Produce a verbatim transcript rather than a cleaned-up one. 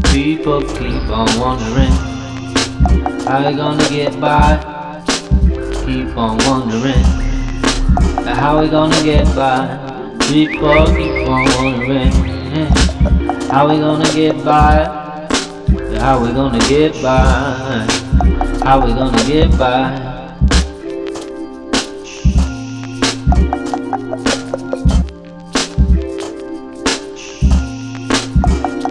People keep on wondering how we gonna get by. Keep on wondering how we gonna get by. People keep on wondering how we gonna get by. How we gonna get by? How we gonna get by?